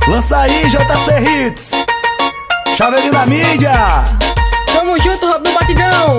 Lança aí, JC Hits. Chaveirinho da mídia. Tamo junto, Robinho Batidão.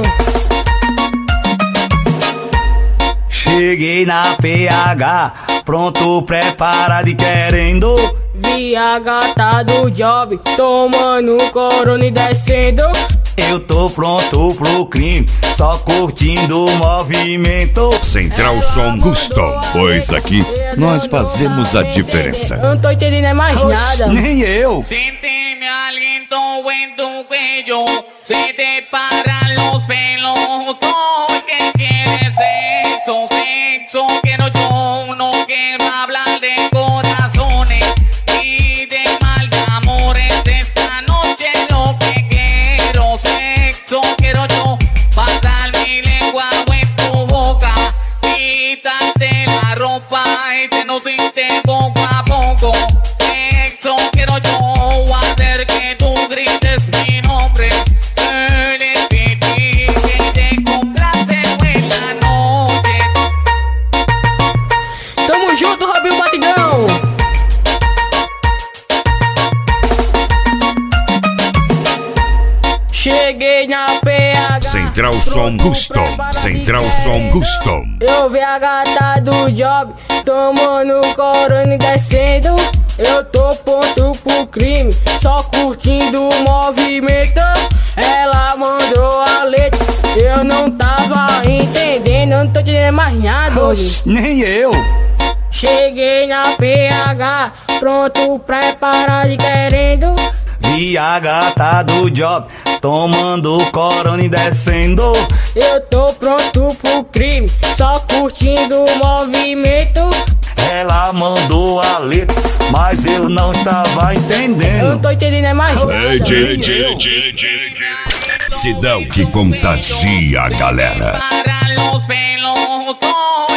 Cheguei na PH, pronto, preparado e querendo Vi a gata do job, tomando corona e descendo. Eu tô pronto pro crime, só curtindo o movimento. Central Som Custom, pois aqui nós fazemos a diferença. Eu não tô entendendo mais nada. Nem eu. Siente mi aliento en tu cuello, se te paran los pelos. Todo que quieres sexo, sexo quiero yo. No quiero hablar de corazones y de mal de amores. Esta noche lo que quiero, sexo quiero yo. Pasar mi lengua en tu boca, quitarte la ropa y te nutrirte poco a poco. Sexo quiero yo, hacer que tú grites mi nombre. Ser el que te complace en la noche. Tamo junto, Robinho Batidão. Cheguei na PH, Central Som Custom, Central Som Custom. eu vi a gata do job, tomando corona e descendo. Eu tô pronto pro crime, só curtindo o movimento. Ela mandou a letra, eu não tava entendendo, eu não tô entendendo mais nada. Nem eu. Cheguei na PH, pronto, preparado e querendo. Vi a gata do job, tomando corona e descendo. Eu tô pronto pro crime, só curtindo o movimento. Ela mandou a letra, mas eu não estava Eu não entendendo. tô entendendo mais nada. Cidão que contagia a galera. Para los pelos, todo